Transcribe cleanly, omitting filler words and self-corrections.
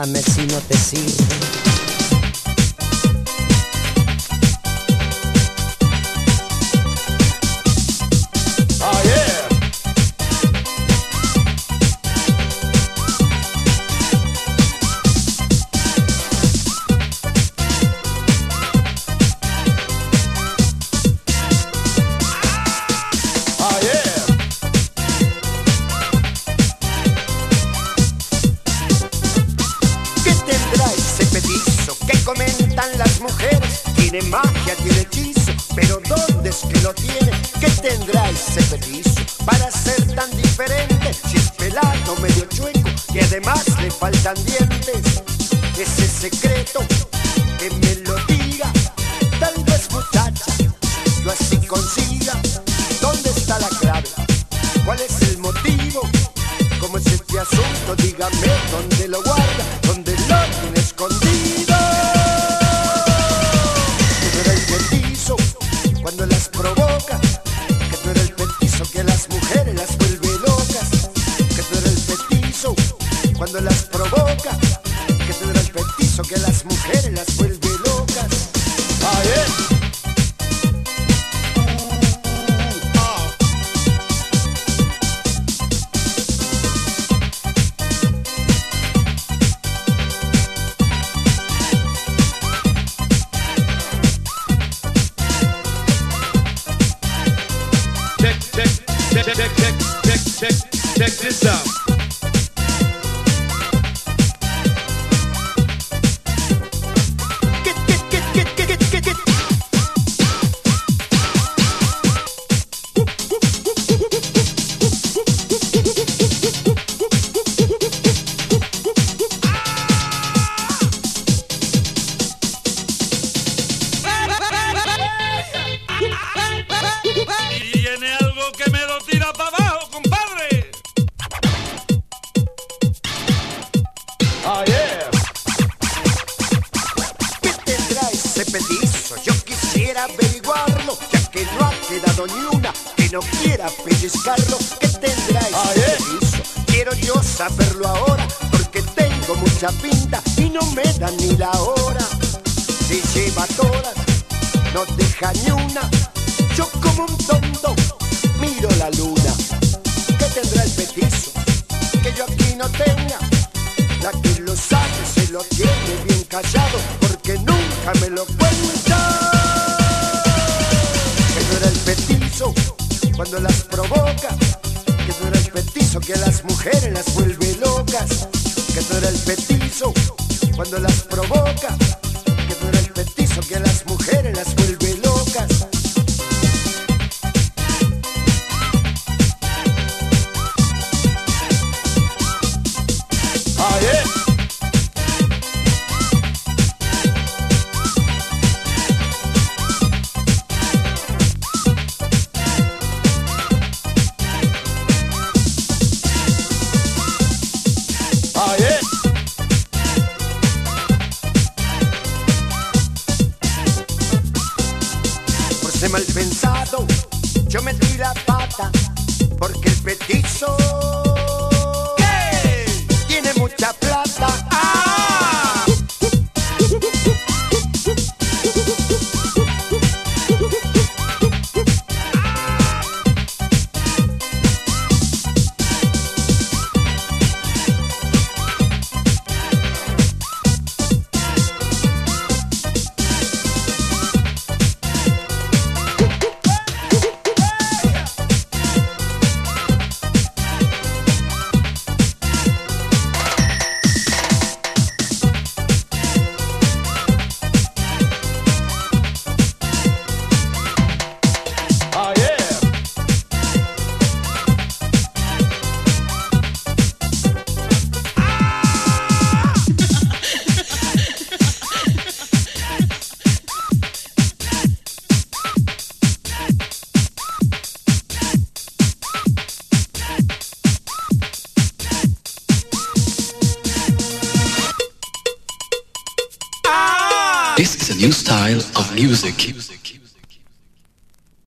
dame si no te sirve. Oh yeah. Oh yeah. ¿Qué tendrá ese petizo que comentan las mujeres? Tiene magia, tiene hechizo, pero ¿dónde es que lo tiene? ¿Qué tendrá ese petizo para ser tan diferente? Si es pelado, medio chueco y además le faltan dientes. Ese secreto que me lo diga, tal vez muchacha, yo así consiga. ¿Dónde está la clave? ¿Cuál es el motivo? ¿Cómo es este asunto? Dígame dónde lo guarda, dónde lo tiene escondido. Que no era el petizo cuando las provoca, que no era el petizo que a las mujeres las vuelve locas, que no era el petizo cuando las provoca, que no era el petizo que a las mujeres las vuelve locas. Oh yeah. Check this out. Tiene algo que me lo tira para abajo, compadre. Oh yeah. ¿Qué tendrá ese petizo? Yo quisiera averiguarlo, ya que no ha quedado ni una que no quiera pellizcarlo. ¿Qué tendrá ese petizo? Quiero yo saberlo ahora, porque tengo mucha pinta y no me da ni la hora. Se lleva todas, no deja ni una. Yo como un tonto miro la luna. ¿Qué tendrá el petizo que yo aquí no tenga? La que lo sabe se lo tiene bien callado, porque nunca me lo cuenta. Que no era el petizo cuando las provoca, que no era el petizo que a las mujeres las vuelve locas, que no era el petizo cuando las provoca, que no era el petizo que a las mujeres las vuelve locas. Oh yeah. Oh yeah. Por ser mal pensado, yo metí la pata, porque el petizo ¿qué? Tiene mucha plata. ¡Ah! Oh yeah. This is a new style of music.